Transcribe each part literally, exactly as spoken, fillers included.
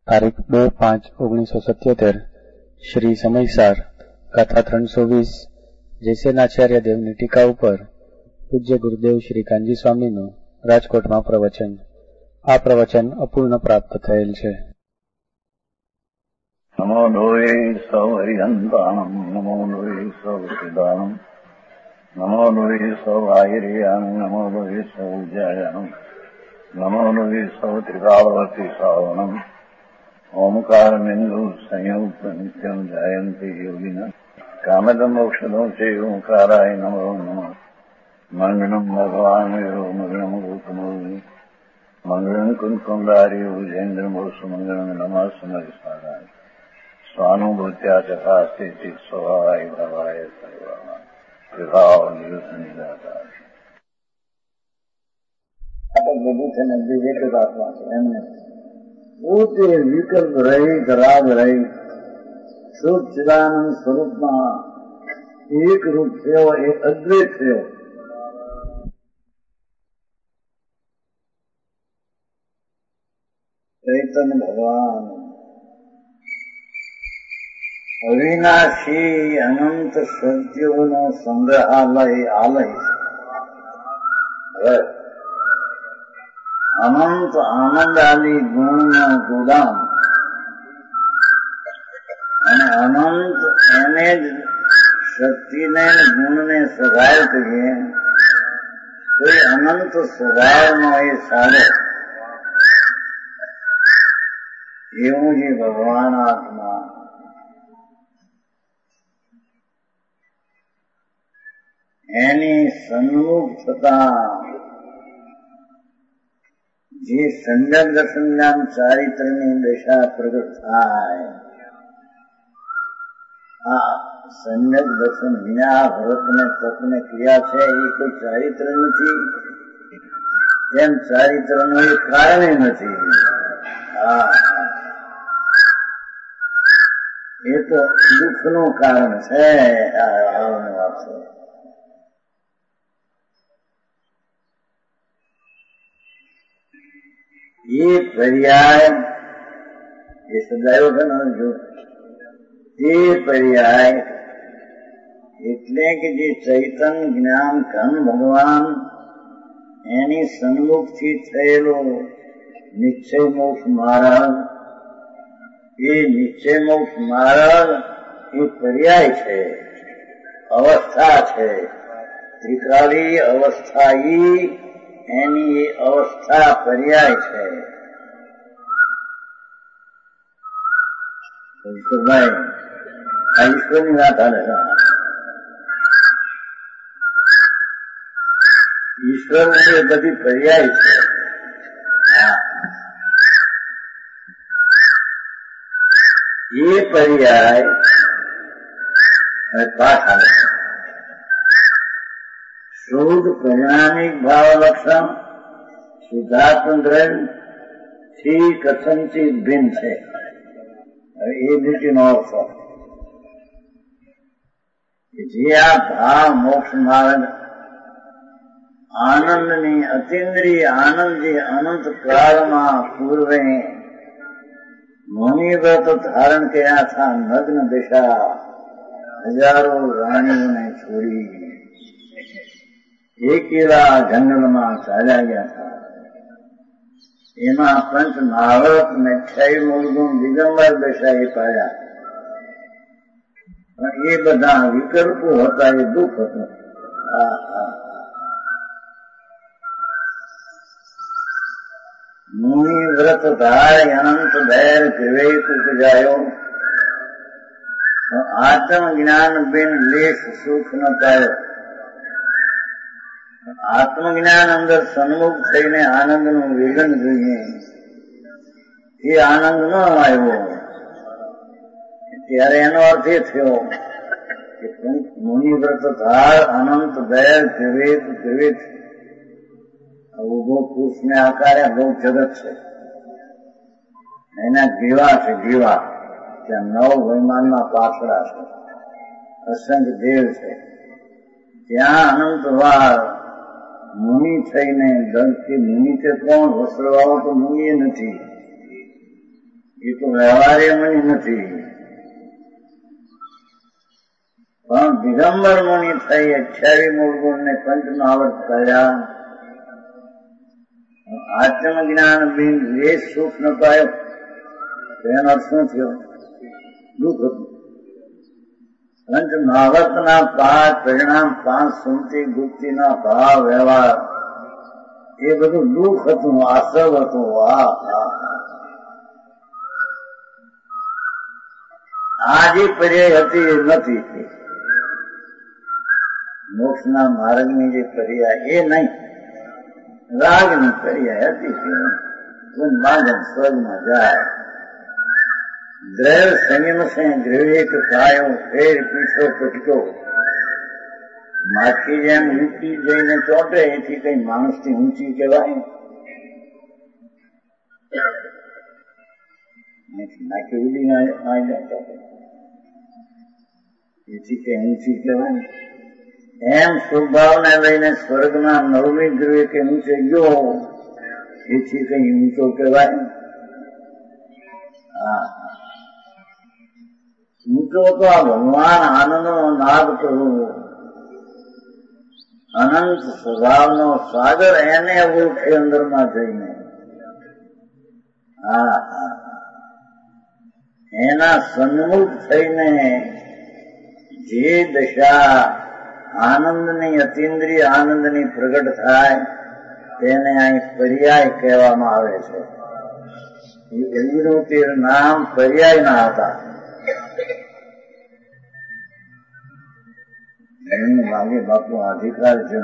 તારીખ બે પાંચ ઓગણીસો સત્યોતેર શ્રી સમયસાર કથા ત્રણસો વીસ જયસેનાચાર્ય દેવની ટીકા ઉપર પૂજ્ય ગુરુદેવ શ્રી કાનજી સ્વામીનું રાજકોટમાં પ્રવચન. આ પ્રવચન અપૂર્ણ પ્રાપ્ત થયેલ છે. નમો લોહે સૌ હરિહંતાણમ, નમો લોહે સૌ સિદ્ધાણમ, નમો લોહે સૌ આયર્યાણ, નમો લોહે સૌ જયાણમ, નમો લોહે સૌ ત્રિકાળવતી શ્રાવણમ, ઓમકાર બિંદુ સંયુક્ત નિત્યમ જાયંતિ યોગિના કામદમ મોક્ષદો છે ઓંકારાય નમો નમઃ. મંગળમ ભગવાન મંગળમ ગૌતમોની મંગળમ કુંકુંડારી ઉજેન્દ્રમોષ મંગળમ નમઃ સમરિસારાય સ્વાનુભૂત્યા ચકાસ્તે સ્વભાવાય ભાવાય સર્વા વિભાવ નિદાતા. આપણે બધું છે ને વિવેક જ આત્મા છે એમને પોતે વિકલ્પ રહિત રાગ રહિત શુદ્ધ ચિદાનંદ સ્વરૂપમાં એક રૂપ થયો, એ અદ્વૈત થયો. ચૈતન્ય ભગવાન અવિનાશી અનંત સત્યોનો સંગ્રહાલય આલય, અનંત આનંદ આલી ગુણનો ગોદામ અને અનંત એને જ શક્તિને ગુણને સગાય કહીએ તો એ અનંત સ્વભાવનો એ સારો એવું જે ભગવાન આત્મા એની સન્મુખ થતા જે સંજ્ઞ દર્શનના ચારિત્રની દશા પ્રગટ થાય, આ સંજ્ઞ દર્શન વિના વ્રતને તપને ક્રિયા છે એ કોઈ ચારિત્ર નથી, એમ ચારિત્રનું એ કારણ નથી. હા, એ તો દુઃખનું કારણ છે. વાત છે એ પર્યાય એ સદાયો છે ને, જો તે પર્યાય એટલે કે જે ચૈતન જ્ઞાન ઘન ભગવાન એની સન્મુખથી થયેલો નિશ્ચય મોક્ષ માર્ગ, એ નિશ્ચય મોક્ષ માર્ગ એ પર્યાય છે, અવસ્થા છે. ત્રિકાળી અવસ્થા ઈ એની એ અવસ્થા પર્યાય છે. ભાઈ આ ઈશ્વરની વાત હાલે, ઈશ્વર એ બધી પર્યાય છે. એ પર્યાય પાઠ આવે છે. શુદ્ધ પરિણામિક ભાવ લક્ષણ શુદ્ધાત્મ દ્રવ્ય થી કથનચિત ભિન્ન છે. એ નીતિનો અર્થ જે આ ભાવ મોક્ષ માર્ગ આનંદની અતિન્દ્રિય આનંદ જે અનંત કાળમાં પૂર્વે મુનિવ્રત ધારણ કર્યા હતા, નગ્ન દશા હજારો રાણીઓને છોડી એકેલા જંગલમાં ચાલ્યા ગયા હતા. એમાં પંચ મહાવત ને ક્ષય મૂળગુણ દિગંબર દશા એ પાડ્યા, પણ એ બધા વિકલ્પો હતા, એ દુઃખ હતું. મુનિ વ્રત ધાય અનંત ધૈર વિવેક ઉપજાયો, આત્મ જ્ઞાન બિન લેશ સુખ ન પાયો. આત્મજ્ઞાન અંદર સન્મુખ થઈને આનંદનું વેગન જોઈએ, એ આનંદ ન આવ્યો ત્યારે એનો અર્થ એ થયો કે મુનિવ્રત ધાર અનંત દયા વિવેક વિવેક ઉભો પુરુષને આકારે બહુ જગત છે, એના જીવા છે. જીવા ત્યાં નવ વૈમાનમાં પાછળા છે, અસંખ્ય દેવ છે. ત્યાં અનંત વાર મુનિ થઈને દંડથી મુનિ તે કોણ વસ્ત્રવાળો તો મુનિ નથી, એ તો વ્યવહારે મુનિ નથી, પણ દિગંબર મુનિ થઈ અઠ્યાવી મૂળ ગુણ ને પંચનો આવર્ત કર્યા. આત્મ જ્ઞાન બિન લેશ સુખ ન પાયો એનો અર્થ શું થયો? દુઃખ હતું. પંચ મહાવર્તના પાંચ પરિણામ, પાંચ સુમતિ ગુપ્તિના ભાવ વ્યવહાર, એ બધું દુઃખ હતું, આસવ હતું. આ આ જે પર્યાય હતી એ નથી. મોક્ષના માર્ગની જે પર્યાય એ નહીં, રાગની પર્યાય હતી. સ્વર્ગમાં જાય. દ્રવ સંયમ સે દ્રવેક કાયો ફેર પીછો પટકો. માછી જેમ ઊંચી જઈને ચોટે એથી કઈ માણસ થી ઊંચી કહેવાય? નાખી ઉડી ના જાય એથી કઈ ઊંચી કહેવાય? એમ સ્વભાવને લઈને સ્વર્ગના નવમી દ્રવ્ય કે ઊંચે ગયો એથી કઈ ઊંચો કહેવાય? હા, ઊંચો તો આ ભગવાન આનંદનો નાદ કરવો, અનંત સ્વભાવનો સાગર એને ઓળખે અંદરમાં જઈને. હા હા, એના સન્મુખ થઈને જે દશા આનંદની, અતિન્દ્રિય આનંદની પ્રગટ થાય તેને અહીં પર્યાય કહેવામાં આવે છે. એનું તે નામ પર્યાય ના હતા. એમને લાગે બાપુ અધિકાર છે.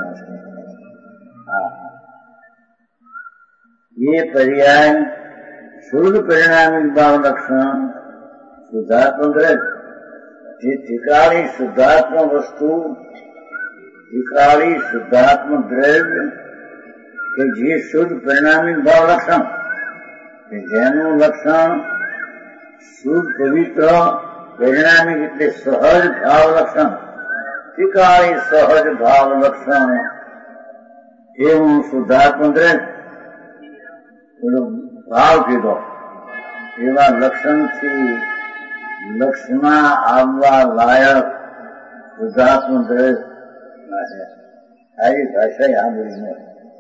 એ પર્યાય શુદ્ધ પરિણામી ભાવ લક્ષણ શુદ્ધાત્મક રહે. જે ઠીકાળી શુદ્ધાત્મ વસ્તુ, ઠીકાળી શુદ્ધાત્મ દ્રવ્ય કે જે શુદ્ધ પરિણામી ભાવ લક્ષણ કે જેનું લક્ષણ શુદ્ધ પવિત્ર પરિણામી એટલે સહજ ભાવ લક્ષણ, ઠીકાળી સહજ ભાવ લક્ષણ એવું શુદ્ધાત્મ દ્રવ્ય પેલો ભાવ કીધો. એવા લક્ષણથી લક્ષમાં આવવા લાયક શુદ્ધાત્મ દ્રવ્ય આવી ભાષા સાંભળીને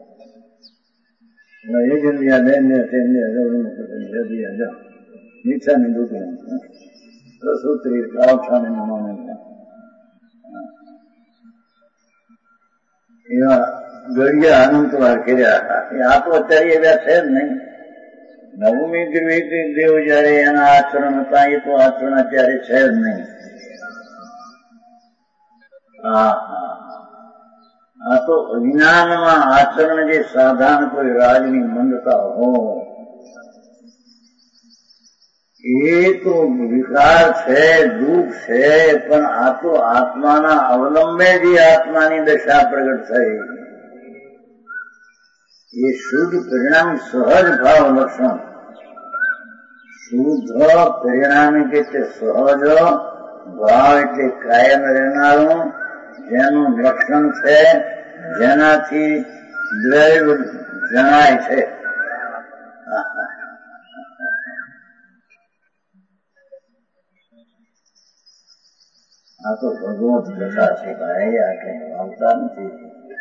એ જલ્દી લેને તેમને નીચાની દુકાન સૂત્રી કાવખાને એવા ગળિયા અનંતવાર કર્યા. આ તો અત્યારે એવા છે જ નહીં. નવમી ગ્રહિક દેવ જયારે એના આચરણ હતા એ તો આચરણ અત્યારે છે જ નહીં. હા હા, આ તો અજ્ઞાનમાં આચરણ જે સાધારણ કોઈ રાજની મંદતા હોય એ તો વિકાર છે, દુઃખ છે, પણ આ તો આત્માના અવલંબે જે આત્માની દશા પ્રગટ થઈ એ શુદ્ધ પરિણામ સહજ ભાવ લક્ષણ. શુદ્ધ પરિણામી એટલે સહજ ભાવ એટલે કાયમ રહેનારું જેનું લક્ષણ છે, જેનાથી દ્રવ્ય જણાય છે. આ તો ભગવત કથા છે ભાઈ, આ કઈ આવતા નથી.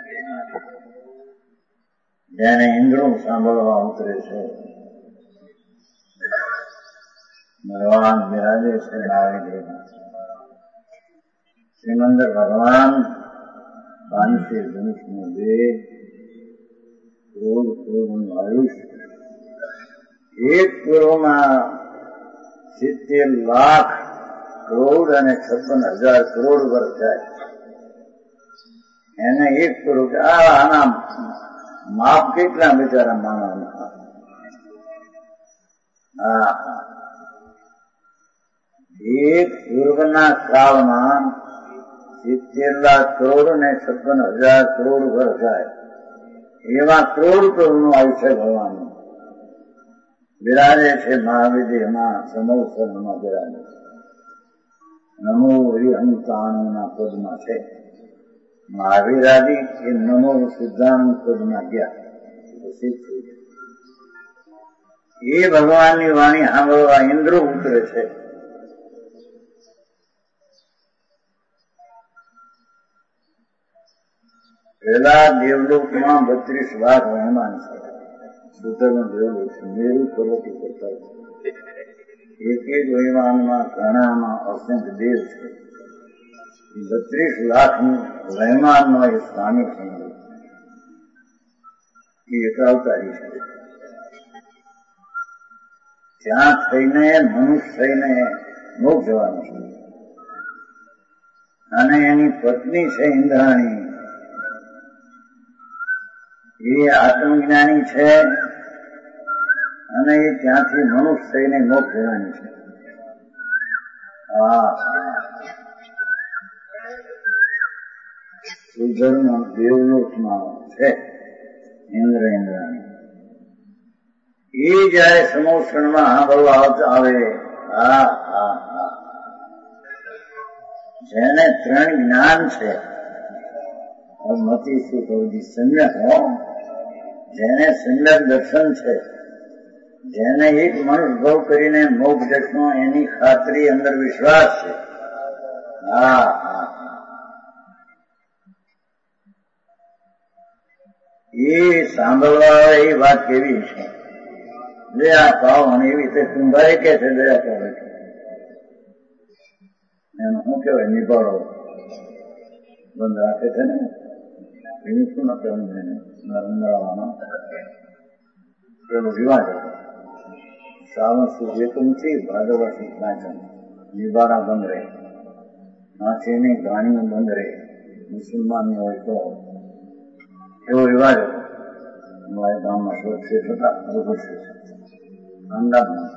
જેને ઇન્દ્રો સાંભળવા ઉતરે છે ભગવાન બિરાજે છે નારાયણ. શ્રીમંદર ભગવાન પાંચે ધનુષનું બે કરોડ કરોડનું આયુષ્ય, એક કરોડમાં સિત્તેર લાખ કરોડ અને છપ્પન હજાર કરોડ વર્ષ જાય. એને એક કરોડ આના માપ કેટલા બિચારા માનવાના. હા, એક પૂર્વના કાળમાં સિત્તેર લાખ કરોડ ને છપ્પન હજાર કરોડ વર્ષ જાય એવા કરોડ કરોડનું આયુષ્ય ભગવાનનું બિરાજે છે. મહાવિદ્યમાં સમોસરમાં બિરાજે છે. નમો હરિહંતાણુના પદમાં છે. મહાવીર આદિ એ નમો સિદ્ધાંત પદમાં ગયા સિદ્ધ થઈ ગયા. એ ભગવાનની વાણી સાંભળવા ઇન્દ્રો ઉતરે છે. પેલા દેવલોકમાં બત્રીસ લાખ મહેમાન છે. સુતરનો દેવલોક છે, મેરુ પર્વત કરતા એક એક વિમાનમાં ઘણામાં અસંખ્ય દેવ છે. બત્રીસ લાખ મહેમાનનો એ સ્વામી છે, એ એકાવતારી છે. ત્યાં થઈને મનુષ્ય થઈને મોક્ષ જવાનું છે. અને એની પત્ની છે ઇન્દ્રાણી, એ આત્મજ્ઞાની છે અને એ ત્યાંથી મનુષ્ય થઈને મોક્ષ જવાની છે. હા સુધર્મ દેવલોકમાં છે ઇન્દ્ર ઇન્દ્રાણી. એ જયારે સમોષણમાં સાંભળવા આવે, હા હા હા, જેને ત્રણ જ્ઞાન છે, મતી શું કહું સમ્યક હો, જેને સમ્યક દર્શન છે, જેને એક મનુષ્ય ભાવ કરીને મોક્ષ જશો એની ખાતરી અંદર વિશ્વાસ છે. હા હા, એ સાંભળવા એ વાત કેવી છે. દયા પાવ અને એવી રીતે કુંભારે કે છે દયા કરે છે. એનો શું કહેવાય, નિભાડો બંધ રાખે છે ને, એનું શું ન કરવું એને ઉનાળામાં પેલો રિવાજ હતો. શ્રાવણ સુધી એકમથી ભાદરવાથી નાચન નિભાડા બંધ રહે, નાચીની ગાણીઓ બંધ રહે, મુસલમાનની હોય તો એવો રિવાજ હતો. અમારા ગામમાં શોધ છે થતા લોકો છે અમદાવાદ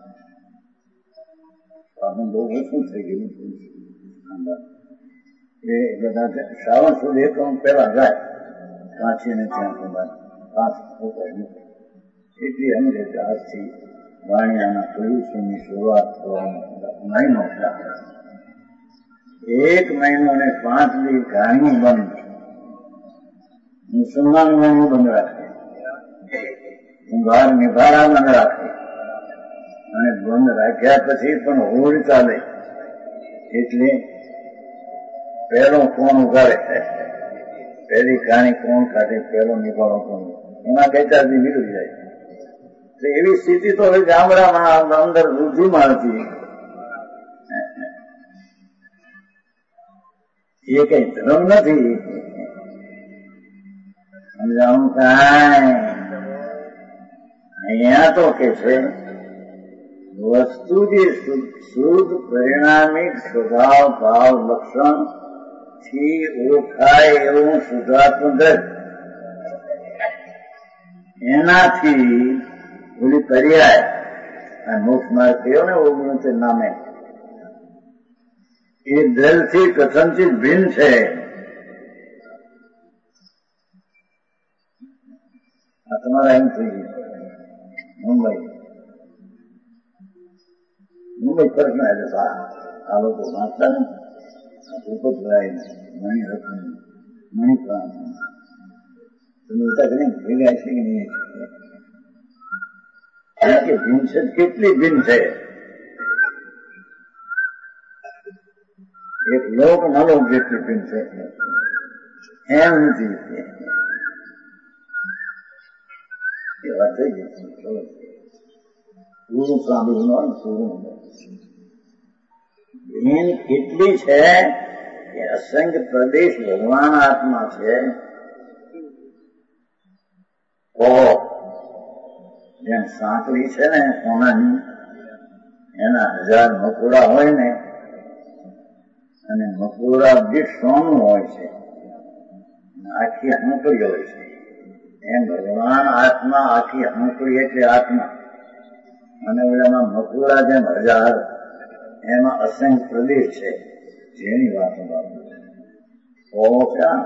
આપણે બહુ ઓછું થઈ ગયું. એ બધા શ્રાવણ સુધી એકમ પેલા જાય વાંચીને ત્યાં બધા પાંચ એટલી સમજે કે આજથી વાણિયાના પ્રદૂષણની શરૂઆત થવાનો મહિનો છે. એક મહિનો ને પાંચ દી ગાણી બંધ, મુસલમાન ગાણી બંધ રાખે, કુંભાર નિભાડા બંધ રાખે, અને બંધ રાખ્યા પછી પણ હોડ ચાલે. એટલે પેલો કોણ ઉગાડે, પેલી ગાણી કોણ કાઢે, પેલો નિભાડો કોણ, એમાં બે ચાર દી નીકળી જાય. એવી સ્થિતિ તો હવે ગામડામાં અંદર વૃદ્ધિમાં હતી. એ કઈ ધર્મ નથી સમજાવું કાંઈ. અહીંયા તો કે છે વસ્તુ જે શુદ્ધ પરિણામિક સ્વભાવ ભાવ લક્ષણ થી ઓળખાય એવું શુદ્ધાત્મ દ્રવ્ય, એનાથી ઓલી પર્યાય આ મોક્ષ માર્ગ થયો ને ઓગણીસ નામે, એ દ્રવ્યથી કથનચિત ભિન્ન છે. આ તમારા એમ થઈ ગયું. મુંબઈ મુંબઈ ફરક ના એટલે આ લોકો વાંચતા ને ભૂપત ભરાય મણિરત્ન મણિપ્રાણ તમે હતા કે નહીં ભેગા છે કે નહીં કે ભિન્ન છે, કેટલી ભિન્ન છે. એક લોક નલોક જેટલી ભિન્ન છે એમ નથી. એ વાત થઈ ગઈ. પૂરું સાંભળવું પૂરું ભીન કેટલી છે કે અસંખ્ય પ્રદેશ ભગવાન આત્મા છે. ઓહો, જેમ સાંકળી છે ને સોનાની, એના હજાર મકોડા હોય ને, અને મકોડા દીઠ સોનું હોય છે, આખી હંકડી હોય છે. એમ ભગવાન આત્મા આખી હંકડી એટલે આત્મા, અને ઓલામાં મકોડા જેમ હજાર, એમાં અસંખ્ય પ્રદેશ છે. જેની વાત ઓહો ક્યાં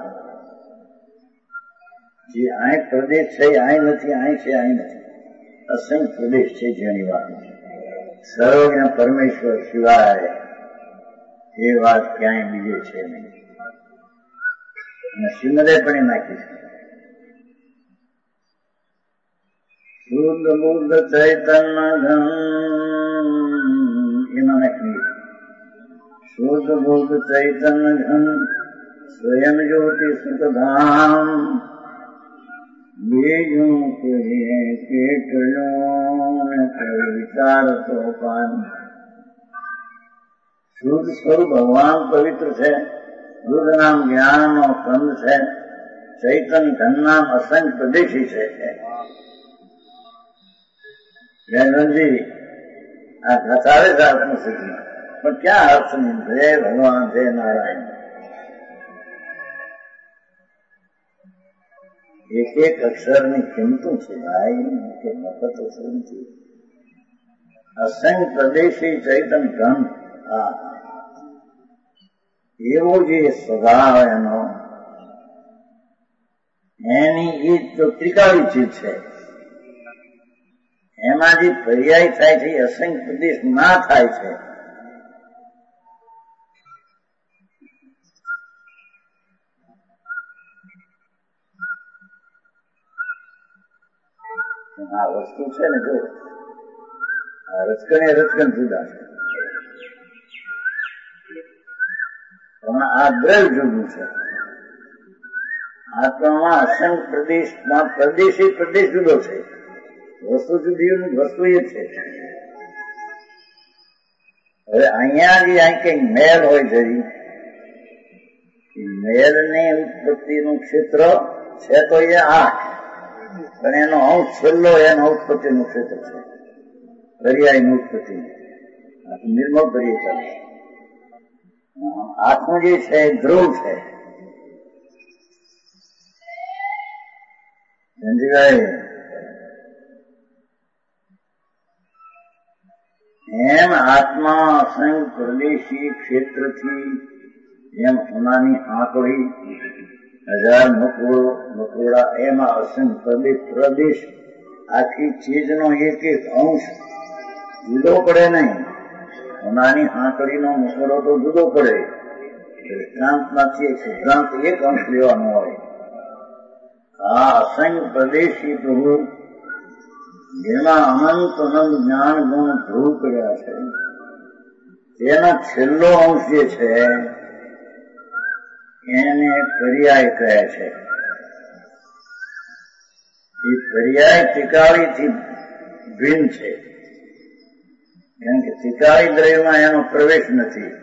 જે અહીં પ્રદેશ છે અહીં નથી, અહીં છે અહીં નથી, અસંખ્ય પ્રદેશ છે જેની વાત છે. સર્વજ્ઞ પરમેશ્વર સિવાય એ વાત ક્યાંય બીજે છે નહીં. અને શ્રીમદે પણ એ નાખી છે. શુદ્ધ બુદ્ધ ચૈતન્ય ઘન એમાં નાખી શુદ્ધ બુદ્ધ ચૈતન્ય ઘન સ્વયં જ્યોતિ સુખધામ બીજું કહીએ કેટલું વિચાર તો પાન શુદ્ધ સ્વરૂપ ભગવાન પવિત્ર છે. બુદ્ધ નામ જ્ઞાન નો કંદ છે. ચૈતન્ય ઘન નામ અસંખ્ય પ્રદેશી છે. જયનંદજી આ ઘસારે જ અર્થનું શીખ્યું પણ ક્યાં અર્થ નહીં. જય ભગવાન જય નારાયણ. એક એક અક્ષરની કિંમતું છે ભાઈ કે મફત અક્ષર નથી. અસંખ્ય પ્રદેશી ચૈતન્ય ઘન હા એવો જે સ્વભાવ એનો એની એ તો ત્રિકાળી ચીજ છે. એમાં જે પર્યાય થાય છે એ અસંખ્ય પ્રદેશ ના થાય છે. આ વસ્તુ છે ને જો આ રચકણ એ રચકણ જુદા છે પણ આ દ્રવ્ય જુદું છે. આત્મામાં અસંખ્ય પ્રદેશમાં પ્રદેશી પ્રદેશ જુદો છે. વસ્તુ જુદી વસ્તુ એ છે. હવે અહીંયા જે અહીં કઈ મેલ હોય જરી મેલ ની ઉત્પત્તિ નું ક્ષેત્ર છે તો એ આઠ પણ એનો અંશ છેલ્લો એનો ઉત્પત્તિ નું ક્ષેત્ર છે. દરિયાઈ નું ઉત્પત્તિ નિર્મળ દરિયા ચાલે. આઠમું જે છે ધ્રુવ છે. સમજીભાઈ એમ આત્મા અસંખ્ય પ્રદેશી ક્ષેત્રથી એમ સોનાની આંકડી હજાર મકોડો મકોડા એમાં અસંખ્ય પ્રદેશ પ્રદેશ આખી ચીજનો એક એક અંશ જુદો પડે નહીં. સોનાની આંકડીનો મકોડો તો જુદો પડે. દૃષ્ટાંતમાંથી સિદ્ધાંત એક અંશ લેવાનો હોય. આ અસંખ્ય પ્રદેશી પ્રભુ જેમાં અનંત અનંત જ્ઞાન ગુણ ધ્રુવ કર્યા છે તેનો છેલ્લો અંશ જે છે એને પર્યાય કહે છે. એ પર્યાય ત્રિકાળીથી ભિન્ન છે. કારણ કે ત્રિકાળી દ્રવ્યમાં એનો પ્રવેશ નથી.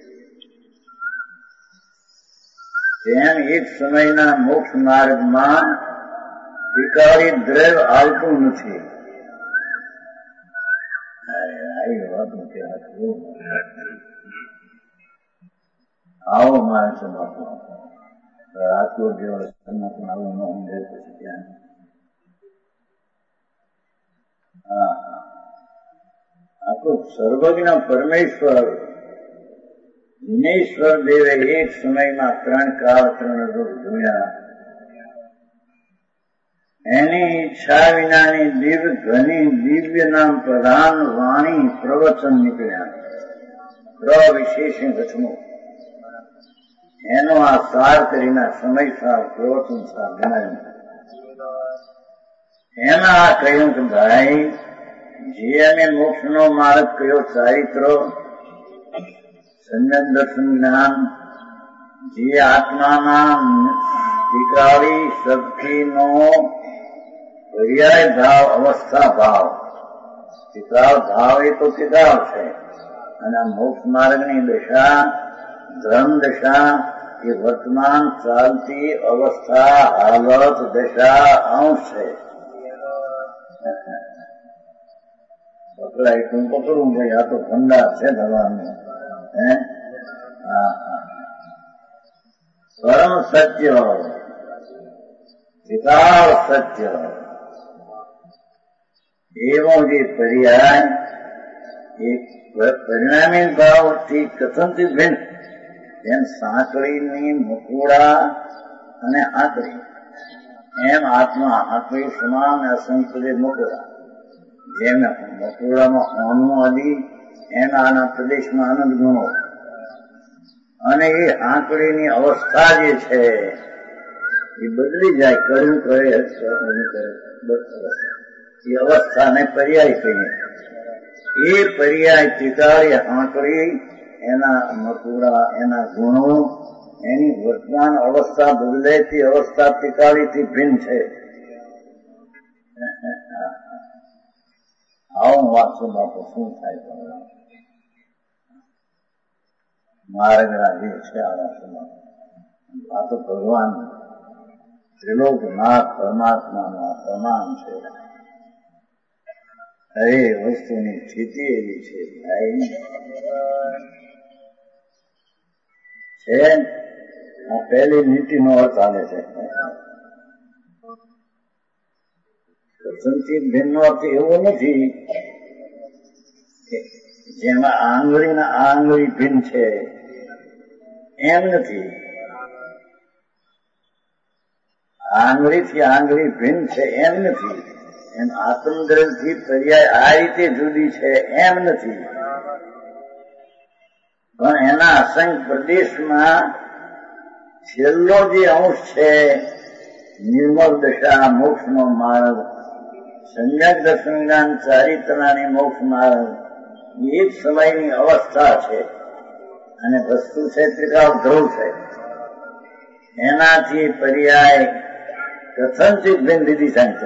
તેમ એક સમયના મોક્ષ માર્ગમાં ત્રિકાળી દ્રવ્ય આવતું નથી. આવો માણસ રાજકોટ જેવા સ્થળમાં પણ આવું ન ઊંઘે પછી ત્યાં હા આખું સર્વજ્ઞ પરમેશ્વર દિનેશ્વર દેવે એક સમયમાં ત્રણ કાળ ત્રણ રૂપ જોયા. એની ઈચ્છા વિનાની દિવ્ય ધ્વનિ દિવ્ય નામ પ્રધાન વાણી પ્રવચન નીકળ્યા. પ્રવિશેષ વચનો એનો આ સાર કરીને સમય સાર પ્રવચન સાર ગણાયું. એમાં આ કહ્યું કે ભાઈ જે અમે મોક્ષ નો માર્ગ કયો ચારિત્ર સમ્યક દર્શન જ્ઞાન જે આત્માના ત્રિકાળી શક્તિનો પર્યાય ભાવ અવસ્થા ભાવ ત્રિકાળ ભાવ એ તો ત્રિકાળ છે અને મોક્ષ માર્ગની દશા ધર્મ દશા એ વર્તમાન ચાલતી અવસ્થા હાલત દશા અંશ છે. પકડાય તું પકડું ભાઈ આ તો ભંડાર છે ભગવાનનો. હે હા હા પરમ સત્ય વિકાળ સત્ય એવો જે પર્યાય એક પરિણામી ભાવથી કથનથી ભિન્ન એમ સાંકળીની મકોડા અને આંકડી એમ આત્મા આંકડી સમાન અસંખ્ય મકોડા જેમ મકોડામાં હોનું આદિ એમ આના પ્રદેશમાં આનંદ ગુણો અને એ આંકડીની અવસ્થા જે છે એ બદલી જાય. કર્યું કરે કરે બસ એ અવસ્થાને પર્યાય કહીએ. એ પર્યાય ટીકાળી આંકડી એના મકુડા, એના ગુણો, એની વર્તમાન અવસ્થા બદલે તે અવસ્થા ટીકાળીથી ભિન્ન છે. આવું વાંચો બાપુ શું થાય? માર્ગના જે છે આ વાંચોમાં આ તો ભગવાન ત્રિલોકનાથ પરમાત્માના પ્રમાણ છે. દરેક વસ્તુની સ્થિતિ એવી છે ભાઈ છે. આ પહેલી નીતિનો અર્થ આવે છે. સંચિત ભિન્નનો અર્થ એવો નથી જેમાં આંગળીના આંગળી ભિન્ન છે એમ નથી. આંગળીથી આંગળી ભિન્ન છે એમ નથી. એમ આત્મદ્રવથી પર્યાય આ રીતે જુદી છે એમ નથી. પણ એના અસંખ્ય પ્રદેશમાં છેલ્લો જે અંશ છે નિર્મળ દશા, મોક્ષનો માર્ગ, સમ્યક દર્શન જ્ઞાન ચારિત્રાની મોક્ષ માર્ગ, એક સમયની અવસ્થા છે અને વસ્તુ છે ત્રિકાળ ધ્રુવ છે. એનાથી પર્યાય કથનચિત ભિન્ન દીધી શાંતિ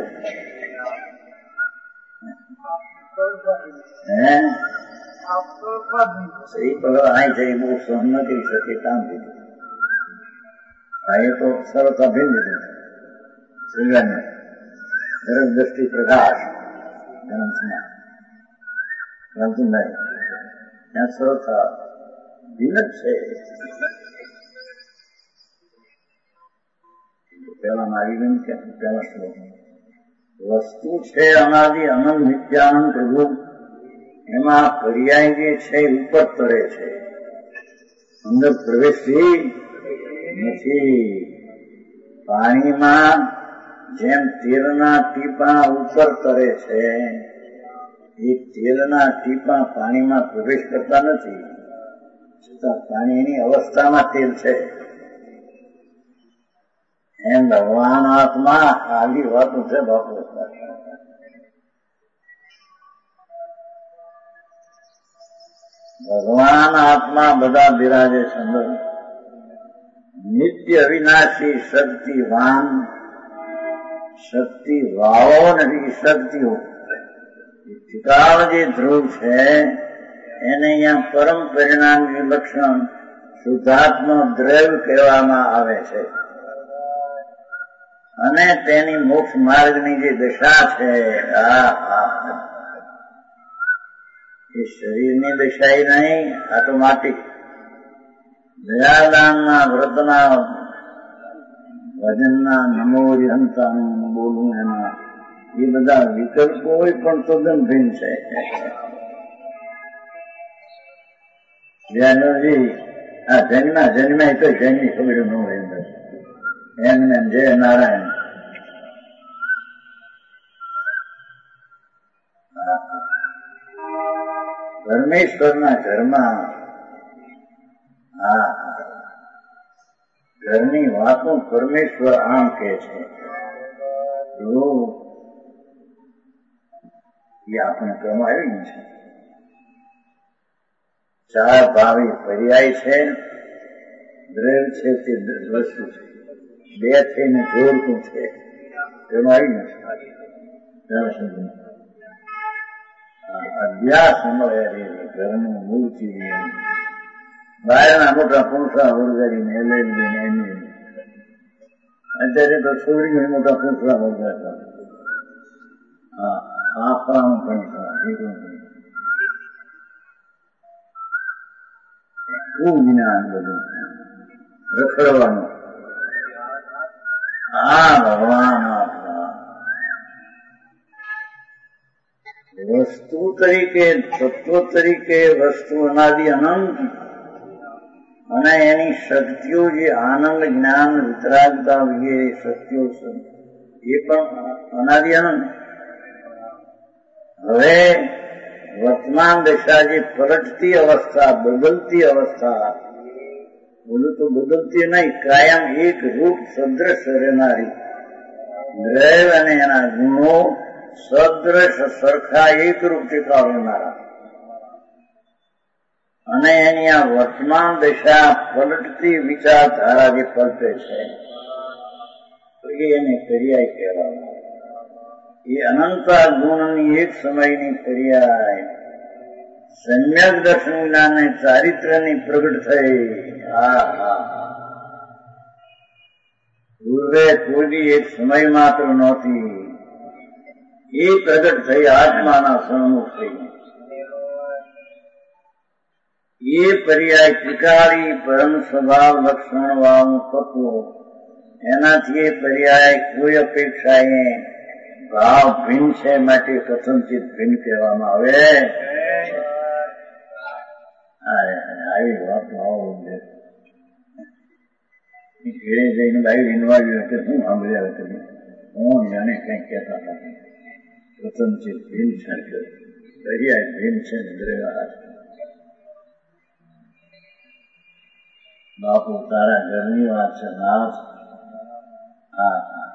હે શ્રી ભગવાન અહીં જઈ બહુ સહન ન કરી શકે કામ દીધું. એ તો સરળતા ભિન્ન દીધું શ્રીગણને દરેક દ્રષ્ટિ પ્રકાશ ગ્રંથમાં પરંતુ નહીં ત્યાં સરળતા ભિન્ન જ છે. પેલા મારી ગયું કે પેલા શ્લોક વસ્તુ છે અનાદિ અનંત નિત્યાનંદ પ્રભુ, એમાં પર્યાય જે છે ઉપર તરે છે, અંદર પ્રવેશી નથી. પાણીમાં જેમ તેલના ટીપા ઉપર તરે છે એ તેલના ટીપા પાણીમાં પ્રવેશ કરતા નથી, છતાં પાણીની અવસ્થામાં તેલ છે. એમ ભગવાન આત્મા આવી વાતો છે બાપુ. ભગવાન આત્મા બધા બિરાજે સુંદર નિત્ય અવિનાશી શક્તિવાન, શક્તિ વાવો નથી શક્તિઓ. ત્રિકાળ જે ધ્રુવ છે એને અહીંયા પરમ પરિણામ લક્ષણ શુદ્ધાત્મ દ્રવ્ય કહેવામાં આવે છે. અને તેની મોક્ષ માર્ગની જે દશા છે આ એ શરીરની દશા નહીં, આ તો માટી દયાદાનના વ્રતના ભજનના નમો હંતાનું બોલવું એના એ બધા વિકલ્પો હોય પણ તદ્દન ભિન્ન છે. જ્ઞાનજી આ જન્મા જન્માય તો જન્મની ખબર ન હોય અંદર એમને જય નારાયણ. પરમેશ્વરના ઘરમાં હા ઘરની વાતો પરમેશ્વર આમ કે છે એ આપણે કમાવી છે. ચાર ભાવી પર્યાય છે, દ્રવ્ય છે તે વસ્તુ છે, બે થઈને જોડતું છે કમાવી નથી. અભ્યાસ મળે ઘરનું મૂર્તિ બહારના મોટા પૂંછડા વળગાડીને એલએલબી એમએ અત્યારે તો છોડીને મોટા પૂંછડા વળગાડતા. હા આપણાનું કંઈ ભેગું ખૂબ જ્ઞાન બધું રખડવાનું. આ ભગવાન વસ્તુ તરીકે તત્વ તરીકે વસ્તુ અનાદિ અનંત અને એની શક્તિઓ જે આનંદ જ્ઞાન વિતરાગતા વગેરે શક્તિઓ છે એ પણ અનાદિ અનંત. હવે વર્તમાન દશા જે પલટતી અવસ્થા, બદલતી અવસ્થા, બોલું તો બદલતી નહીં, કાયમ એક રૂપ સદ્રશ રહેનારી દ્રવ્ય અને એના ગુણો સદ્રશ સરખા એક રૂપ ચિત્રા લેનારા અને એની આ વર્તમાન દશા પલટતી વિચારધારા જે પલટે છે એને પર્યાય કહેવામાં. એ અનંતા ગુણની એક સમયની પર્યાય સમ્યક દર્શન જ્ઞાને ચારિત્ર્યની પ્રગટ થઈ. હા હા હા પૂર્વે કોઈ એક સમય માત્ર નહોતી, એ પ્રગટ થઈ આત્માના સન્મુખ થઈ. એ પર્યાય ત્રિકાળી પરમ સ્વભાવ લક્ષણ વાળું તત્વ, એનાથી એ પર્યાય કોઈ અપેક્ષાએ ભાવ ભિન્ન છે માટે કથનચિત ભિન્ન કહેવામાં આવે. આવી વાત આવો ઘેરે જઈને બાઈ વિનવાવ્યું એટલે શું સાંભળ્યા તમે હું જાણે કઈ કહેતા નથી. કથનચિત ભિન્ન છે, પર્યાય ભિન્ન છે. દ્રવ્ય બાપુ તારા ઘરની વાત છે નાથ. હા હા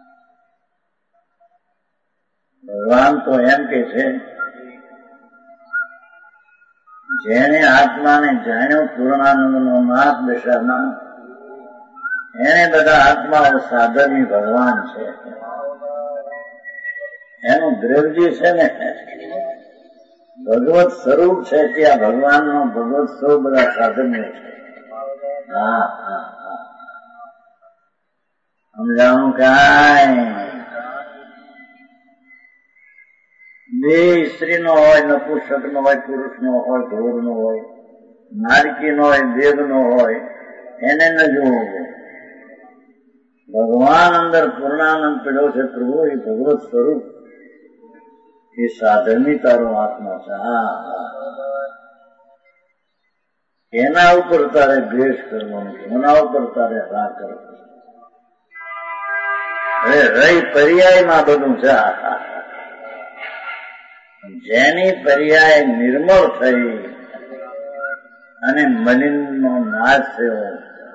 ભગવાન તો એમ કે છે જેને આત્માને જાણ્યો પૂર્ણાનંદ નો નાથ દશાના, એને બધા આત્માઓ સાધનની ભગવાન છે. એનું દ્રવ્ય છે ને ભગવત સ્વરૂપ છે, ત્યાં ભગવાન નો ભગવત સ્વરૂપ બધા સાધન્ય છે. હા હા હા સમજાણું કાંઈ બે સ્ત્રી નો હોય, નપુંસક નો હોય, પુરુષ નો હોય, ધોર નો હોય, નારકી નો હોય, દેવ નો હોય, એને ન જોવું. ભગવાન અંદર પૂર્ણાનંદ પડ્યો છે પ્રભુ, એ ભગવત સ્વરૂપ, એ સાધનની તારો આત્મા છે. હા હા એના ઉપર તારે દ્વેષ કરવાનો, એના ઉપર તારે રાગ કરવાનો. અરે રહી પર્યાયમાં બધું છે. જેની પર્યાય નિર્મળ થઈ અને મલિન નો નાશ થયો,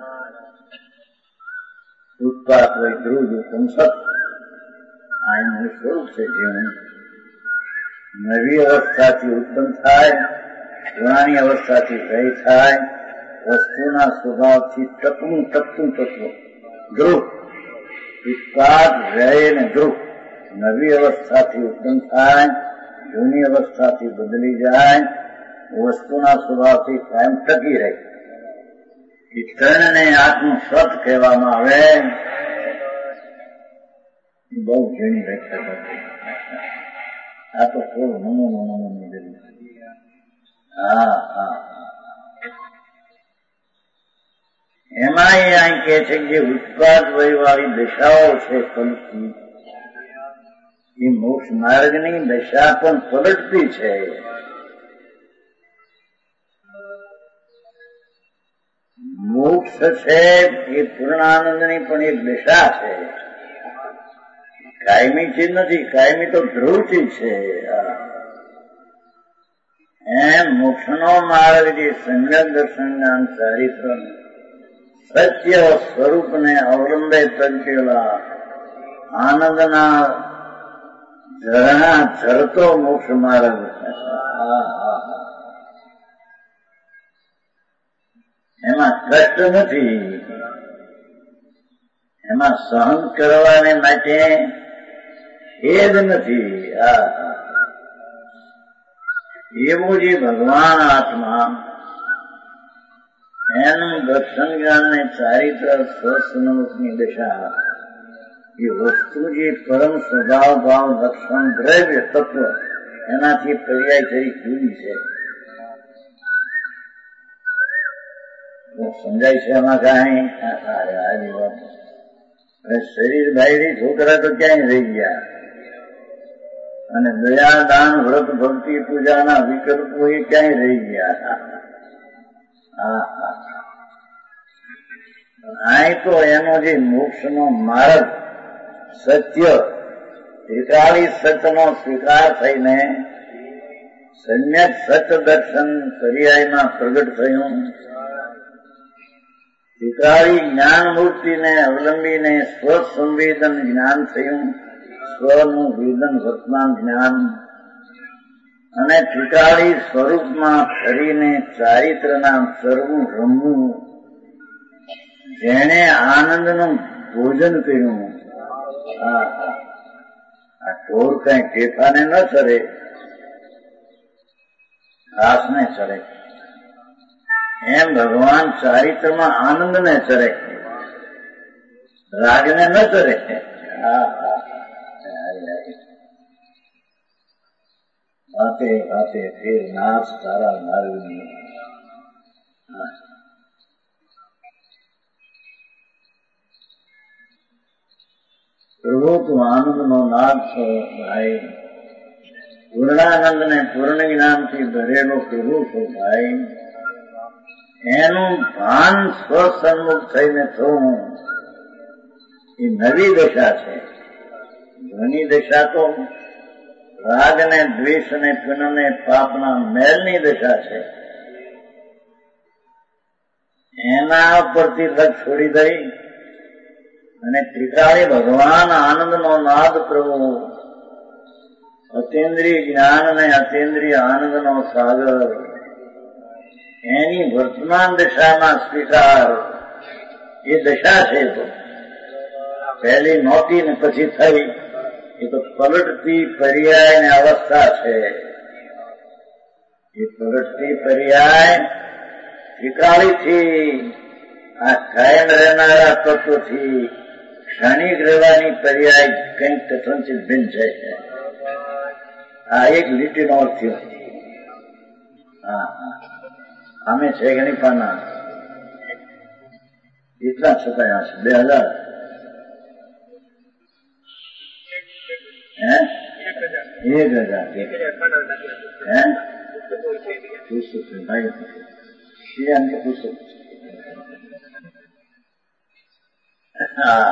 ઉત્પાત હોય ધ્રુવ પુંસક, આ એનું સ્વરૂપ છે. જીવન નવી અવસ્થાથી ઉત્પન્ન થાય, પુરાણી અવસ્થાથી ભય થાય, વસ્તુના સ્વભાવથી ટકવું ટકતું તત્વ ધ્રુવ, ઉત્પાદ વ્યય ને ધ્રુવ નવી અવસ્થાથી ઉત્પન્ન થાય, જૂની અવસ્થાથી બદલી જાય, વસ્તુના સ્વભાવથી કાયમ ટકી રહે. એ ત્રણને આત્મ સત કહેવામાં આવે. બહુ ઝીણી વ્યાખ્યા કરી. આ તો થોડું નમૂનો નમૂનો જેવું. હા હા એમાં એ અહીં કહે છે કે જે ઉત્પાદ વયવાળી દશાઓ છે પલટતી, એ મોક્ષ માર્ગની દશા પણ પલટતી છે. મોક્ષ છે એ પૂર્ણાનંદની પણ એક દશા છે, કાયમી ચીજ નથી. કાયમી તો ધ્રુવ ચીજ છે. એમ મોક્ષનો માર્ગ જે સમ્યક દર્શન જ્ઞાન ચારિત્ર સત્ય સ્વરૂપને અવલંબે તરફેલા આનંદના ઝરણા ઝરતો મોક્ષ માર્ગ છે. એમાં કષ્ટ નથી, એમાં સહન કરવાને માટે ખેદ નથી. આ એવું જે ભગવાન આત્મા એનું દર્શન જ્ઞાન ને ચારિત્ર સ્વસ્વની દશા, એ વસ્તુ જે પરમ સ્વભાવ ભાવ લક્ષણ દ્રવ્ય તત્વ, એનાથી પર્યાય કરી જુદી છે. સમજાય છે એમાં કાંઈ? આવી વાત. શરીર બાયરી છોકરા તો ક્યાંય રહી ગયા, અને દયા દાન વ્રત ભક્તિ પૂજાના વિકલ્પો એ ક્યાંય રહી ગયા. હા હા અહીં તો એનો જે મોક્ષનો માર્ગ સત્ય ત્રિકાળી સત્યનો સ્વીકાર થઈને સમ્યક સત્ય દર્શન પર્યાયમાં પ્રગટ થયું. ત્રિકાળી જ્ઞાન મૂર્તિને અવલંબીને સ્વસંવેદન જ્ઞાન થયું. સ્વનું વેદન વર્તમાન જ્ઞાન અને ત્રિકાળી સ્વરૂપમાં ફરીને ચારિત્રના સર્વું રમવું, જેણે આનંદનું ભોજન કર્યું, આ ઢોર કઈ ટેફાને ન ચરે, ઘાસને ચરે, એમ ભગવાન ચારિત્રમાં આનંદને ચરે, રાગને ન ચરે. વાતે વાતે ફેર નાશ તારા નારવી. પ્રભુ તું આનંદનો નાદ છો ભાઈ, પૂર્ણાનંદ ને પૂર્ણ જ્ઞાનથી ભરેલો પ્રભુ છો ભાઈ. એનું ભાન સ્વસન્મુખ થઈને થવું એ નવી દશા છે. જૂની દશા તો રાગ ને દ્વેષ ને પુન ને પાપના મેલની દશા છે. એના પરથી લગ છોડી દઈ અને ત્રિકાળી ભગવાન આનંદનો નાદ પ્રભુ, અતેન્દ્રિય જ્ઞાન અને અતેન્દ્રિય આનંદનો સાગર, એની વર્તમાન દશામાં સ્વીકાર એ દશા છે. તો પહેલી નહોતી ને પછી થઈ, એ તો પલટતી પર્યાય ને અવસ્થા છે. એ પલટતી પર્યાય ત્રિકાળીથી આ કાયમ રહેનારા તત્વથી ક્ષણિક રહેવાની પર્યાય કંઈક કથનથી ભિન્ન છે. આ એક લીટીનો અર્થ થયો. હા હા અમે છે કે નહીં પાના એટલા છતાં હશે બે હજાર હે એક હજાર હે પુસ્તક ભાઈ પુસ્તક. હા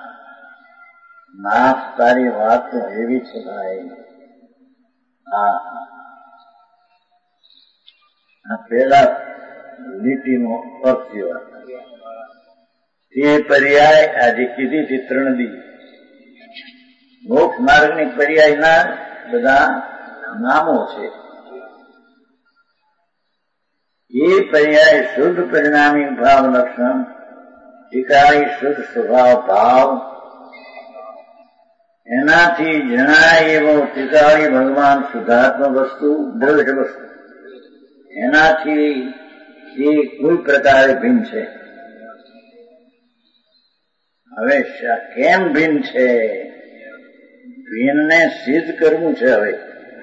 નાથ તારી વાત તો એવી છે ભાઈ. હા આ પેલા લીટીનો અર્થ થયો. તે પર્યાય આજે કીધી હતી ત્રણ દી. મોક્ષ માર્ગની પર્યાયના બધા નામો છે. એ પર્યાય શુદ્ધ પરિણામી ભાવ લક્ષણ, ત્રિકાળી શુદ્ધ સ્વભાવ ભાવ, એનાથી જણાય એવો ત્રિકાળી ભગવાન શુદ્ધાત્મ વસ્તુ, દ્રઢ વસ્તુ, એનાથી એ કોઈ પ્રકારે ભિન્ન છે. હવે કેમ ભિન્ન છે? ભિન્નને સિદ્ધ કરવું છે. હવે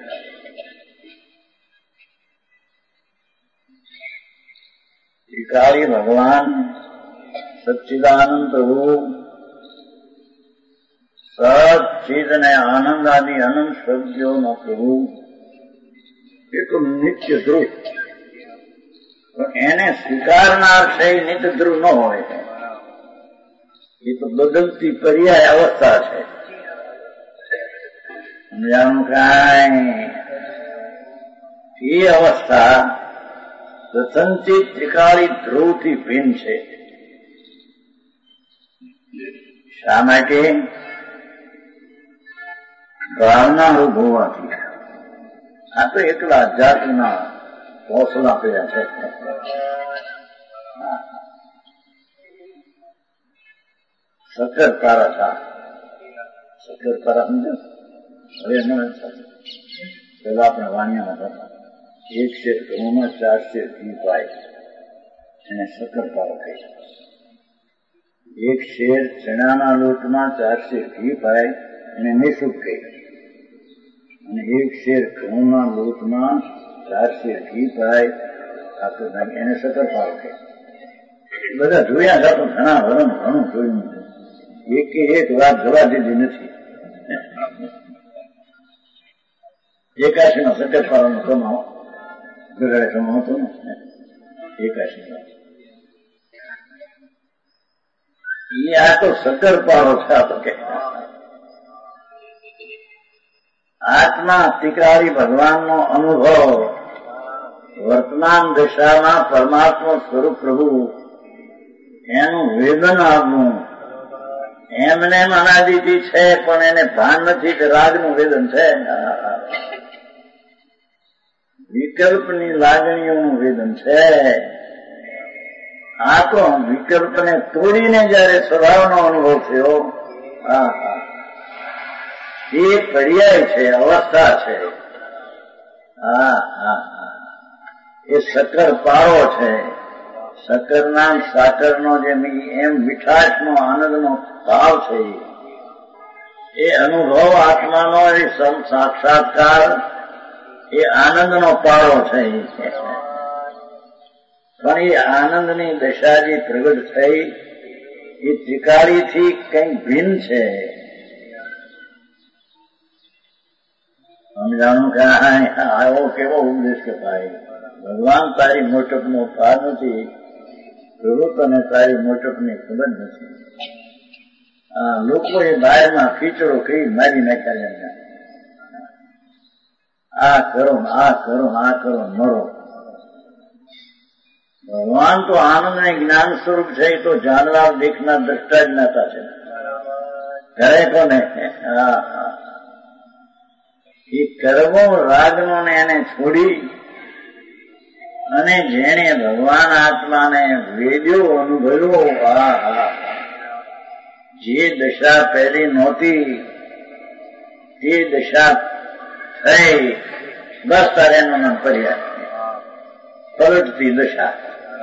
ત્રિકાળી ભગવાન સચ્ચિદાનંદ પ્રભુ સચ્ચિદ અને આનંદ આદિ અનંત શબ્દોનો પ્રભુ એ તો નિત્ય ધ્રુવ. એને સ્વીકારનાર છે નિત્ય ધ્રુવ ન હોય. એ તો બદલતી પર્યાય અવસ્થા છે. સમજાણું કાંઈ? એ અવસ્થા પ્રસંચિત ત્રિકાળી ધ્રુવથી ભિન્ન છે. શા માટે? ભાવના રૂપ હોવાથી. આ તો એકલા જાતના હોસલા કર્યા છે. શક્કરપારા થા શક્કરપારા સમજો? હવે મને પેલા આપણે વાણિયા હતા. એક શેર ઘઉંમાં ચાર શેર ઘી પાય એને શક્કરપારો કહે. એક શેર ચણાના લોટમાં ચાર શેર ઘી પાય એને નિશુક કહે. અને એક શેર ઘઉંના લોટમાં ચાર શેર ઘી પાય એને શક્કરપારો કહે. બધા જોયા હતા તો ઘણા વરણ ઘણું જોયું છે. એક એક વાત જવા દીધી નથી. એકાશીમાં શક્કરપારાનો કમાવો ગગડે કમાવતો ને એકાશીમાં. એ આ તો શક્કરપારો છે. આ તો કે આત્મા ત્રિકાળી ભગવાનનો અનુભવ, વર્તમાન દશામાં પરમાત્મા સ્વરૂપ પ્રભુ એનું વેદન આપવું, એમને એમ અનાદિથી છે, પણ એને ભાન નથી કે રાગનું વેદન છે. વિકલ્પની લાગણીઓનું વેદન છે. આ તો વિકલ્પને તોડીને જયારે સ્વભાવનો અનુભવ થયો, હા હા એ પર્યાય છે, અવસ્થા છે. હા હા હા એ સકર પારો છે. સકરના સાકરનો જેમ એમ મીઠાશનો આનંદનો ભાવ છે. એ અનુભવ આત્માનો એ સાક્ષાત્કાર એ આનંદનો પારો છે. પણ એ આનંદની દશા જે પ્રગટ થઈ એ ત્રિકાળીથી કંઈક ભિન્ન છે. સમજાણું કે આવો કેવો ઉપદેશ કે ભાઈ ભગવાન તારી મોટપનો પાર નથી, પ્રભુ તને તારી મોટપની ખબર નથી. આ લોકોએ બહારમાં ખીચડો કહી મારી નાખ્યા. આ કરો આ કરો આ કરો મરો. ભગવાન તો આનંદ ને જ્ઞાન સ્વરૂપ છે. તો જાણનાર દેખનાર દ્રષ્ટા જ્ઞાતા છે. કરે કોને? હા હા એ કર્મો રાગનો ને એને છોડી અને જેણે ભગવાન આત્માને વેદ્યો અનુભવ્યો, હા હા જે દશા પહેલી નહોતી તે દશા થઈ, બસ તારે એનું નામ પર્યા પલટતી દશા.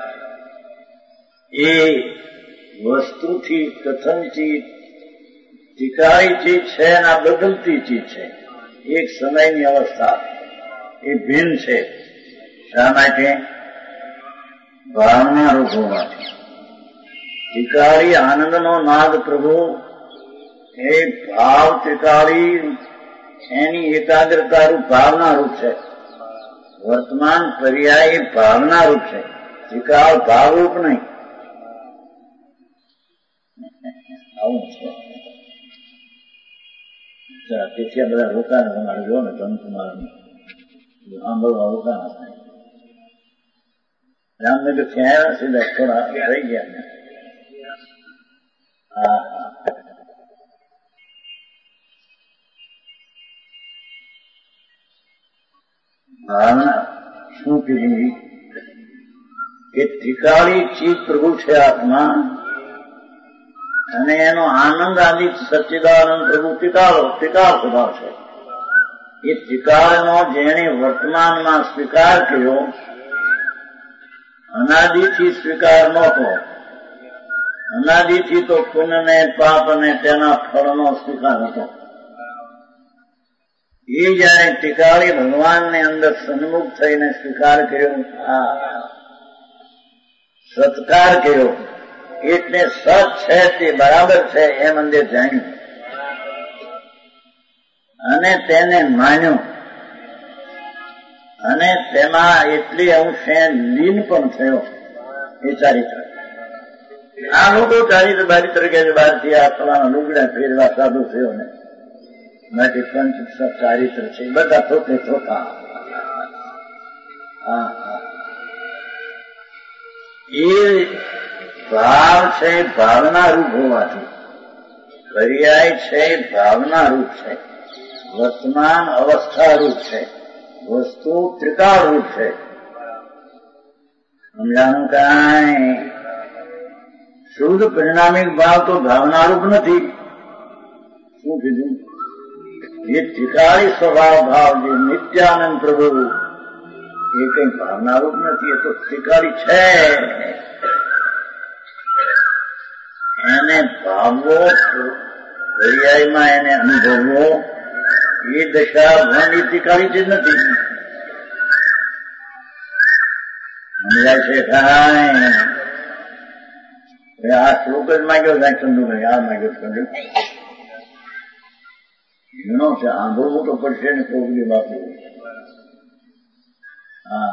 એ વસ્તુથી કથનથી ટીકાળી ચીજ છે અને આ બદલતી ચીજ છે. એક સમયની અવસ્થા એ ભિન્ન છે. શા માટે? ભાવના રૂપ હોવાથી. ત્રિકાળી આનંદનો નાદ પ્રભુ એ ભાવ ત્રિકાળી એની એકાગ્રતા રૂપ ભાવના રૂપ છે. વર્તમાન પર્યાય ભાવના રૂપ છે. ત્રિકાળ ભાવ રૂપ નહીં. આવું છે. તેથી આ બધા રોકાણ તમારે જો ને ધનકુમાર સાંભળવા રોકાણ થાય. જામનગર થી આવ્યા સીધા થોડા રહી ગયા. હા હા ભાવના શું કીધું કે ત્રિકાળી ચીજ પ્રભુ છે આત્મા, અને એનો આનંદ આદિ સચ્ચિદાનંદ પ્રભુ ત્રિકાળો ત્રિકાળ સ્વભાવ છે. એ ત્રિકાળનો જેણે વર્તમાનમાં સ્વીકાર કર્યો, અનાદિથી સ્વીકાર નહોતો. અનાદિથી તો પુણ્ય ને પાપ અને તેના ફળનો સ્વીકાર હતો. એ જયારે ત્રિકાળી ભગવાનને અંદર સન્મુખ થઈને સ્વીકાર કર્યો, સત્કાર કર્યો, એટલે સત છે તે બરાબર છે એમ અંદર જાણ્યું અને તેને માન્યું, અને તેમાં એટલી અંશે લીન પણ થયો. એ ચારિત્ર આ લોકો ચારિત્ર બારિત્ર કે બહારથી આ ફલાના લુગડા ફેરવા સાધુ થયો ને માટે પંચ ચારિત્ર છે બધા થોતે થોતા. હા હા એ ભાવ છે ભાવના રૂપ હોવાથી, પર્યાય છે ભાવના રૂપ છે, વર્તમાન અવસ્થા રૂપ છે, વસ્તુ ત્રિકાળ રૂપ છે. સમજાનું કાંઈ શુદ્ધ પરિણામિક ભાવ તો ભાવના રૂપ નથી. શું કીધું? એ ત્રિકાળી સ્વભાવ ભાવ જે નિત્યાનંદ પ્રભુ એ કઈ ભાવના રૂપ નથી. એ તો ત્રિકાળી છે. એને ભાવવો, પર્યાયમાં એને અનુભવવો, એ દશા ભણની ત્રિકાળી જ નથી. સમજાય છે કાંઈ? આ શ્લોક જ માંગ્યો સાહેબ ચંદુભાઈ, આ માંગ્યો ચંદુ ઘણો છે. આંધળવું તો પડશે ને પ્રોગલી બાપુ. હા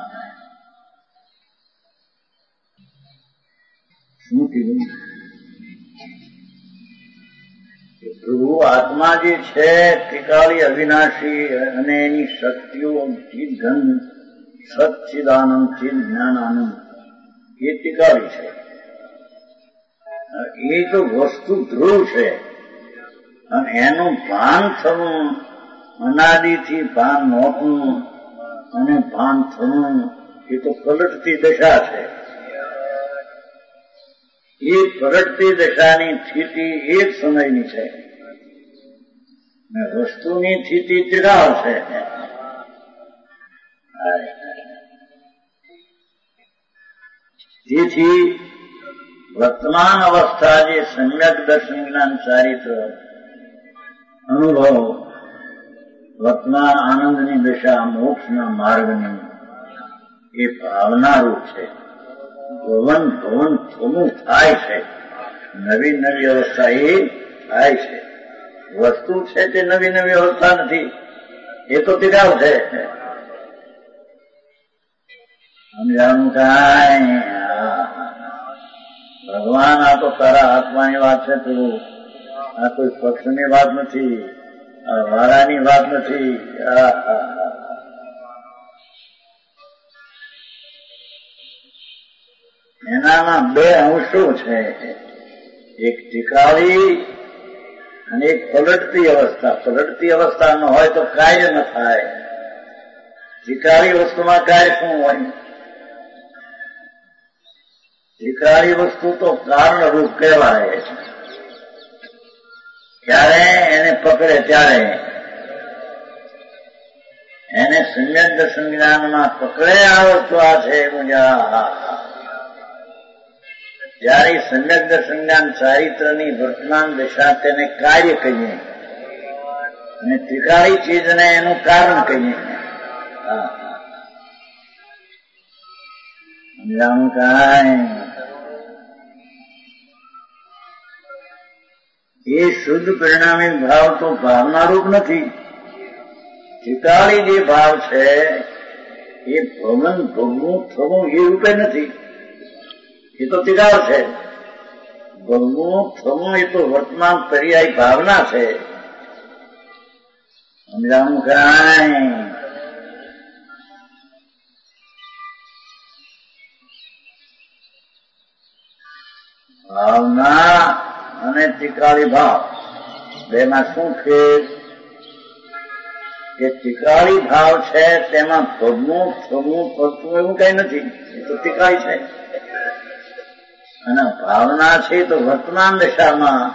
શું કીધું? પ્રભુ આત્મા જે છે ત્રિકાળી અવિનાશી અને એની શક્તિઓ ચિદ ઘન સચ્ચિદાનંદ ચિદ જ્ઞાન આનંદ એ ત્રિકાળી છે. એ તો વસ્તુ ધ્રુવ છે અને એનું ભાન થવું, અનાદિથી ભાન નહોતું અને ભાન થવું, એ તો પલટતી દશા છે. એ પલટતી દશાની સ્થિતિ એક સમયની છે, વસ્તુની સ્થિતિ ચિરાવ છે. તેથી વર્તમાન અવસ્થા જે સમ્યક દર્શન જ્ઞાન ચારિત્ર અનુભવ, વર્તમાન આનંદની દશા, મોક્ષના માર્ગની, એ ભાવનારૂપ છે. ભવન ભવન થોડું થાય છે, નવી નવી અવસ્થા એ થાય છે. વસ્તુ છે તે નવી નવી અવસ્થા નથી, એ તો તિરાવ છે. સમજાણું કાંઈ? ભગવાન, આ તો તારા આત્માની વાત છે. તું આ કોઈ પક્ષની વાત નથી, આ વારાની વાત નથી. એનામાં બે અંશો છે, એક ટીકાવી અને એક પલટતી અવસ્થા. પલટતી અવસ્થા ન હોય તો કાર્ય ન થાય. ટીકાવી વસ્તુમાં કાર્ય શું હોય? ટીકાવી વસ્તુ તો કારણરૂપ કહેવાય. ત્યારે એને પકડે ત્યારે એને સમ્યક દર્શન જ્ઞાનમાં પકડે આવડતું આ છે મુજા. ત્યારે સમ્યક દર્શન જ્ઞાન ચારિત્રની વર્તમાન દશા તેને કાર્ય કહીએ અને ત્રિકાળી ચીજને એનું કારણ કહીએ. સમજાણું કાંઈ? એ શુદ્ધ પરિણામી ભાવ તો ભાવનારૂપ નથી. ત્રિકાળી જે ભાવ છે એ ભવન ભોગવું થવું એ રૂપે નથી, એ તો તિરાવ છે. ભોગવું થવું એ તો વર્તમાન પર્યાય ભાવના છે. સમજાણું કાંઈ? ભાવના અને તિકાળી ભાવ બેમાં શું છે કે તિકાળી ભાવ છે તેમાં ભોગવું થવું પડતું એવું કઈ નથી, એ તો તિકાળી છે. અને ભાવના છે તો વર્તમાન દશામાં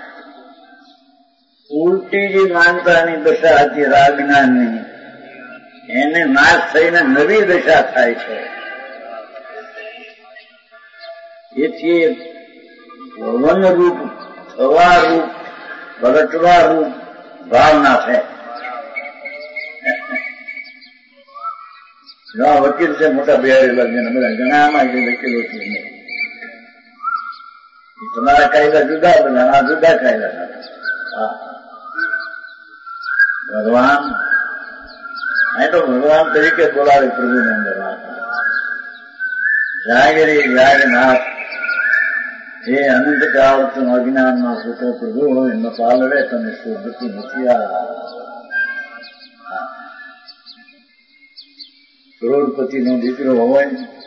ઉલટી જે માનતાની દશા હતી રાગજ્ઞાનની, એને નાશ થઈને નવી દશા થાય છે. એથી ભવન રૂપ, થવા રૂપ, પલટવા રૂપ ભાવના છે. વકીલ છે મોટા બિહારેલા બધા ઘણામાં જે વકીલો છે તમારા કાયદા જુદા, બધા આ જુદા કાયદા. ભગવાન અહીં તો ભગવાન તરીકે બોલાવે પ્રભુને અંદર. જાગરી જાગનાથ એ અનંત કાળતું અજ્ઞાનમાં સુતો પ્રભુ હોય એનો પાલવે તમે શુદ્ધતી નથી. આ કરોડપતિ નો દીકરો હોય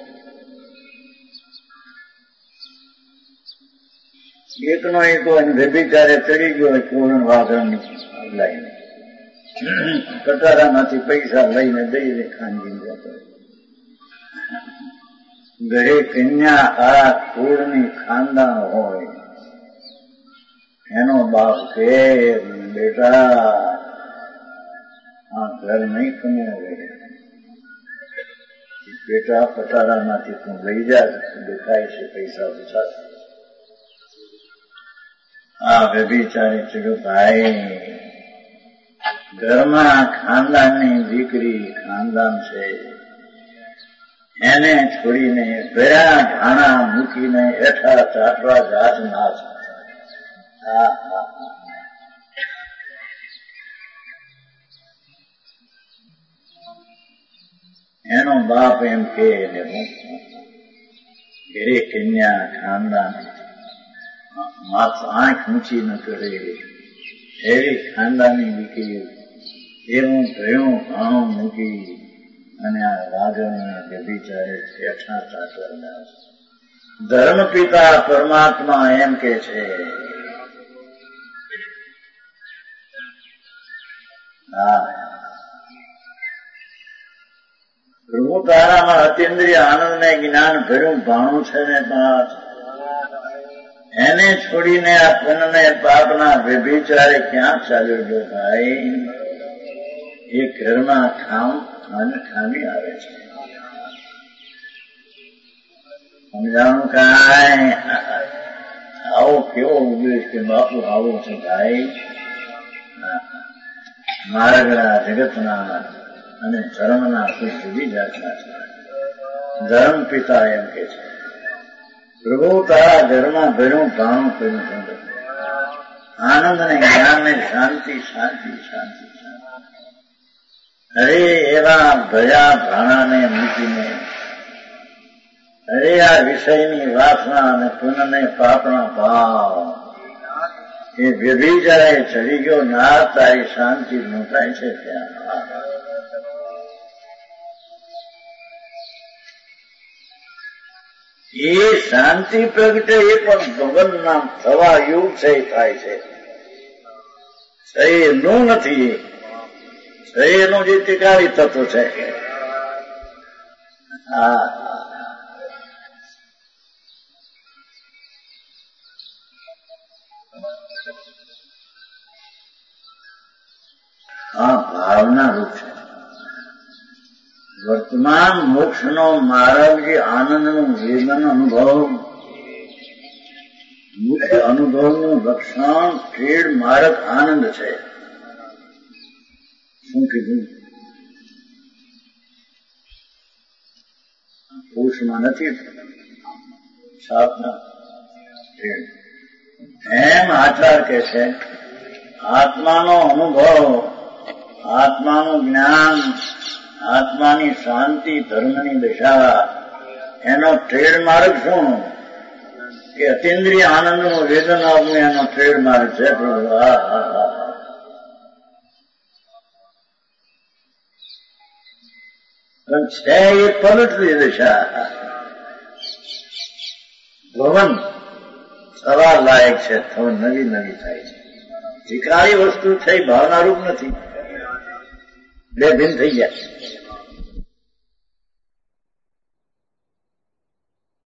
એકનો એક હોય વ્યભિચારે ચડી ગયો હોય પૂર્ણ વાઘણ લઈને કટારામાંથી પૈસા લઈને દઈ દે ખાનગી જતો. ઘરે કન્યા આ કુળની ખાનદાન હોય, એનો બાપ કે બેટા આ ઘર નહીં કમાવે, બેટા પટારામાંથી તું લઈ જા, દેખાય છે પૈસા ઓછા. આ વ્યભિચારે ચડ્યો ભાઈ, ઘરમાં ખાનદાનની દીકરી ખાનદાન છે, એને છોડીને ભેરા ઢાણા મૂકીને એઠા ચાટવા જાત નાચ. એનો બાપ એમ કે ઘરે કન્યા ખાનદાન માત્ર આંખ ઊંચી ન કરે એવી ખાનદાની દીકરી એવું ભયું ભાણું મૂકી અને આ વાઘણ વ્યભિચારે એઠા ચાટવા નાચ. ધર્મ પિતા પરમાત્મા એમ કે છે, હા પ્રભુ તારામાં અતિન્દ્રિય આનંદ ને જ્ઞાન ભર્યું ભાણું છે ને પાસ એને છોડીને આ પુનને પાપના વ્યભિચારે ક્યાં ચાલ્યો ગયો ભાઈ? એ ઘરમાં ખામ અને ખામી આવે છે. સમજાણું કાંઈ આવો કેવો ઉપદેશ કે બાપુ આવો છે ભાઈ. માર્ગના જગતના અને ધર્મના સુખ જુદી જાતના છે. ધર્મ પિતા એમ કે છે, પ્રભુ તારા ઘરમાં ભર્યું ભાણું કર્યું સુંદર આનંદ ને જ્ઞાન ને શાંતિ શાંતિ શાંતિ શાંતિ. અરે એવા ભયા ભાણાને મૂકીને અરે આ વિષયની વાસના અને પુનઃને પાપના ભાવ એ વ્યભિચારે ચડી ગયો ના તારી શાંતિ નોંધાય છે ત્યાં. એ શાંતિ પ્રગટે એ પણ ભગવાનના થવા યુગ છે થાય છે. શરીરનું નથી, શરીરનું જે ટીકાળી તત્વ છે. હા આ ભાવના રૂપ છે. વર્તમાન મોક્ષનો માર્ગ જે આનંદનું વેદન અનુભવ, મુખ્ય અનુભવનું લક્ષણ ટ્રેડ માર્ગ આનંદ છે. શું કીધું? પુરુષમાં નથી સાપના ટ્રેડ. એમ આચાર કે છે આત્માનો અનુભવ, આત્માનું જ્ઞાન, આત્માની શાંતિ, ધર્મની દશા એનો ટ્રેડમાર્ક શું? કે અતિન્દ્રિય આનંદનું વેદન આપવું એનો ટ્રેડમાર્ક છે. પ્રભુ હા હા હા પણ છે એ પલટવી દશા. ભવન થવા લાયક છે, થવા નવી નવી થાય છે. વિકારી વસ્તુ થઈ ભાવનારૂપ નથી, બે ભિન્ન થઈ ગયા.